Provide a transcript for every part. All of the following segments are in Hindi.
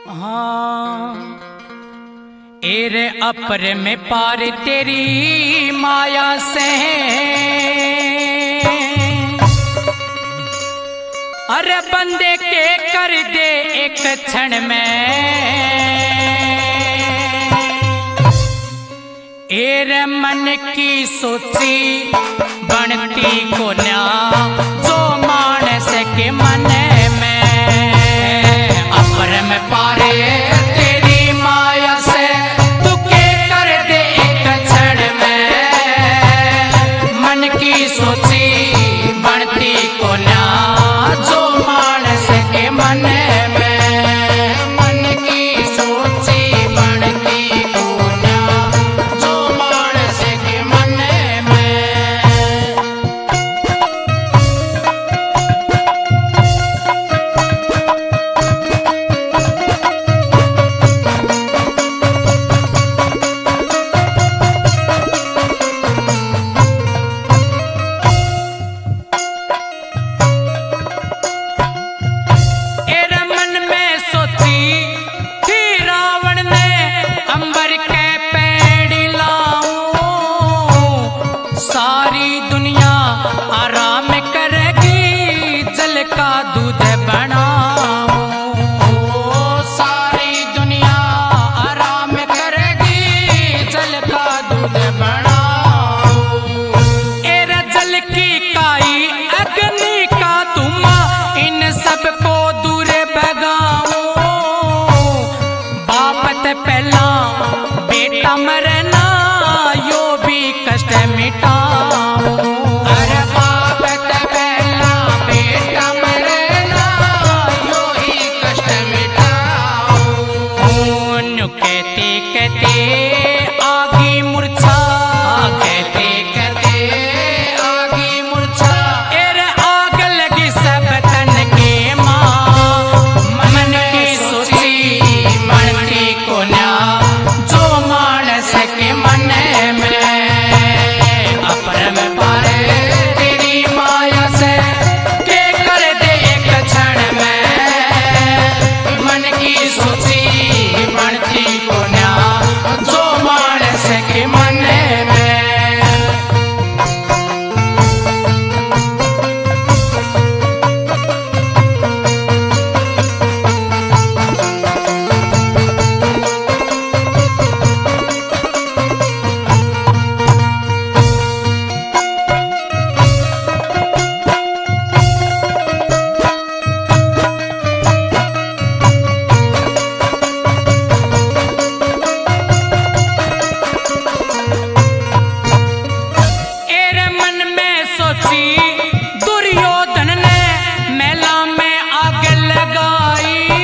हाँ एरे अपर में पार तेरी माया से, अरे बंदे के कर दे एक क्षण में। एरे मन की सोची बनती को न्या जो मानस के मन में, अपर में पारे तेरी माया से तू के कर दे एक क्षण में। मन की सोची बनती को न्या जो मानस के मन में, मन की सोची बनती को न्या जो मानस के मन में। सारी दुनिया आराम करेगी जल का दूध बनाओ, सारी दुनिया आराम करेगी जल का दूध बनाओ। एरा जल की काई अग्नि का धुआं इन सबको दूर भगाओ। बापत पहला बेटा मरना यो भी कष्ट मिटाओ। अरे बापत पहला बेटा मरना यो ही कष्ट मिटाओ। कहते कहते आगी मूर्छा, कहते कहते आगी मूर्छा। एरे आग लगी सब तन के माँ, मन की सोची मनती को न्या जो मानस के मन में। अपर में पारे तेरी माया से के कर दे एक क्षण में। मन की सोची बनती को न्या जो मानस के मन में। दुर्योधन ने मेला में आग लगाई,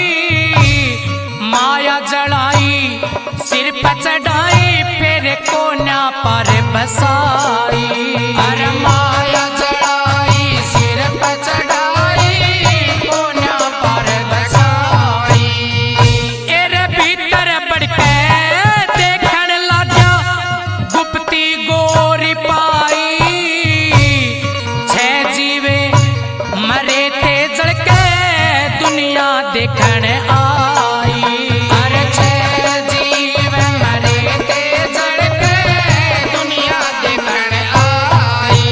माया जड़ाई सिर पर चढ़ाई फिर कोन्या पर बसाई। अरे माया जड़ाई सिर पर चढ़ाई कोन्या पर बसाई। एरे भीतर बढ़ के देखन लगा गुप्ती गोरी पाई। मरे थे जड़ के दुनिया देखण आई। अरे छह जीव मरे थे जड़ के दुनिया देखण आई।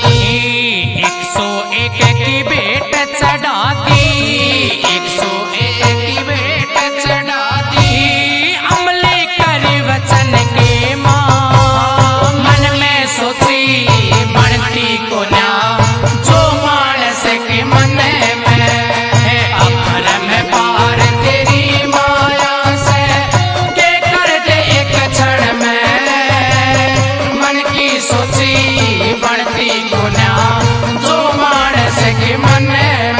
101 की भेंट चढ़ा दी, 101 की भेंट चढ़ा दी। अमली करी वचन के माँ, मन में सोची बनती को न्या जो मानस के मन में। अपर में पार तेरी माया से के कर दे एक क्षण में। मन की सोची बनती को न्या जो मानस के मन में।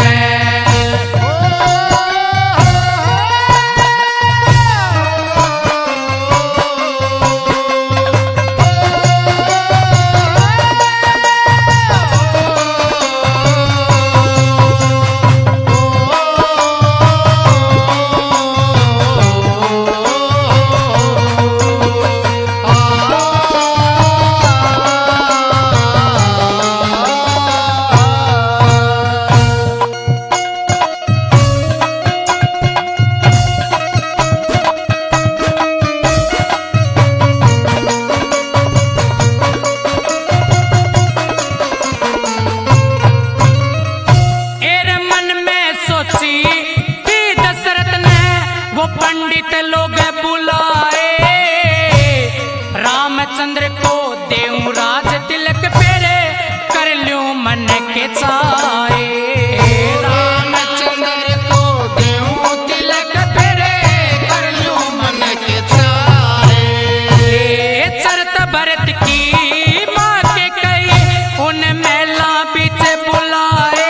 पंडित लोग बुलाए, रामचंद्र को देऊं राज तिलक फेरे, कर ल्यूं मन के चाहे। रामचंद्र को देऊं तिलक फेरे, कर ल्यूं मन के चाहे। चरत भरत की माँ के कई उन मेला बीच बुलाए,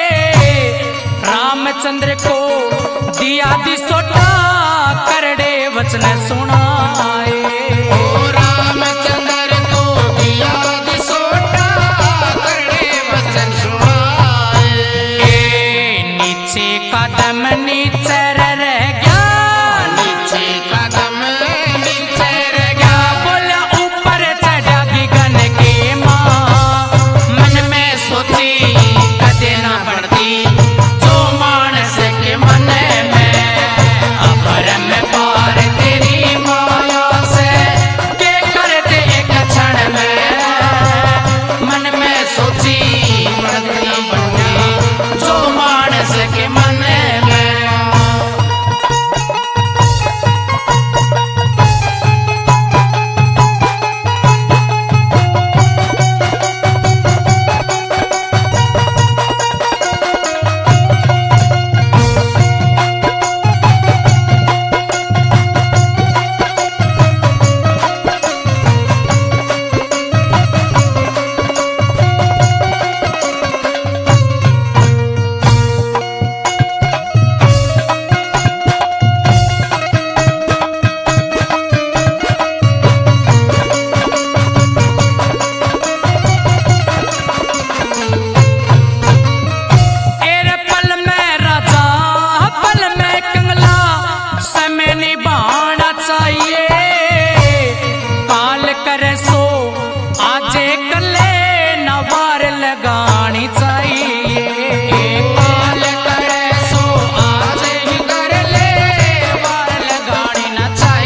रामचंद्र को दिया दिसोटा, करड़े वचन सुनाए। रामचंद्र को दिया दिसोटा, करड़े वचन सुनाए। नीचे कदम नीचे रह गया, नीचे कदम नीचे रह क्या बोला ऊपर चढ़ा गगन के माँ, मन में सोची कदे ना बढ़ती जो मानस के मन में, अभरम पार तेरी माया से के करते एक क्षण में, मन में सोची कदे ना बढ़ती जो मानस के मन में। लगानी चाहिए, काल करे सो आज ही कर ले, वार लगानी ना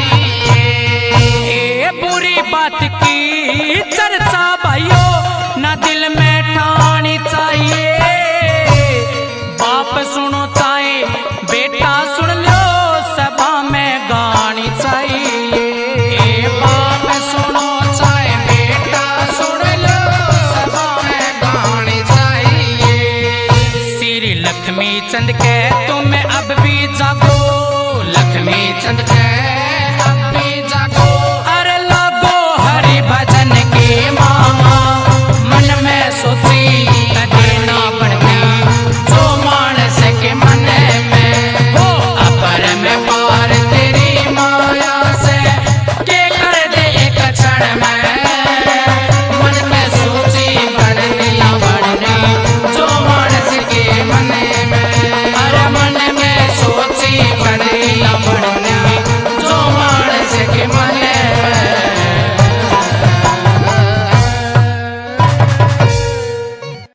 चाहिए। बुरी बात की चर्चा भाइयों ना दिल में ठानी चाहिए, बाप सुनो चाहे बेटा सुन लो, सभा में गानी चाहिए। बाप सुनो चाहे बेटा सुन लो, सभा में गानी चाहिए। श्री लक्ष्मी चंद के तुम अब भी जागो, लक्ष्मी चंद के